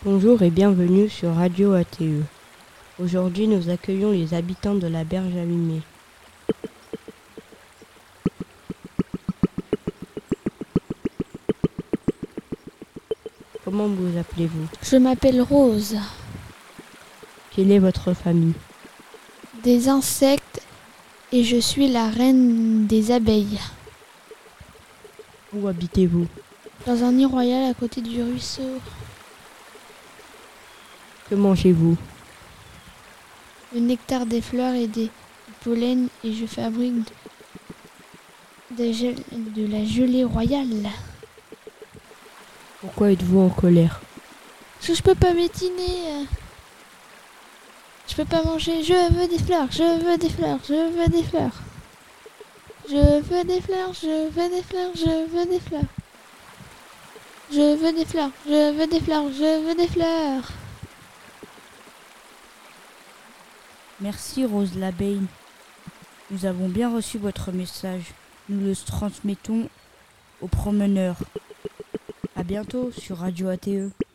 Bonjour et bienvenue sur Radio ATE. Aujourd'hui, nous accueillons les habitants de la Berge Allumée. Comment vous appelez-vous? Je m'appelle Rose. Quelle est votre famille? Des insectes et je suis la reine des abeilles. Où habitez-vous? Dans un nid royal à côté du ruisseau. Que mangez-vous? Le nectar des fleurs et des pollens et je fabrique de la gelée royale. Pourquoi êtes-vous en colère? Parce que je peux pas m'étiner. Je peux pas manger. Je veux des fleurs, je veux des fleurs, je veux des fleurs. Je veux des fleurs, je veux des fleurs, je veux des fleurs. Je veux des fleurs, je veux des fleurs, je veux des fleurs. Merci Rose l'abeille. Nous avons bien reçu votre message. Nous le transmettons aux promeneurs. À bientôt sur Radio ATE.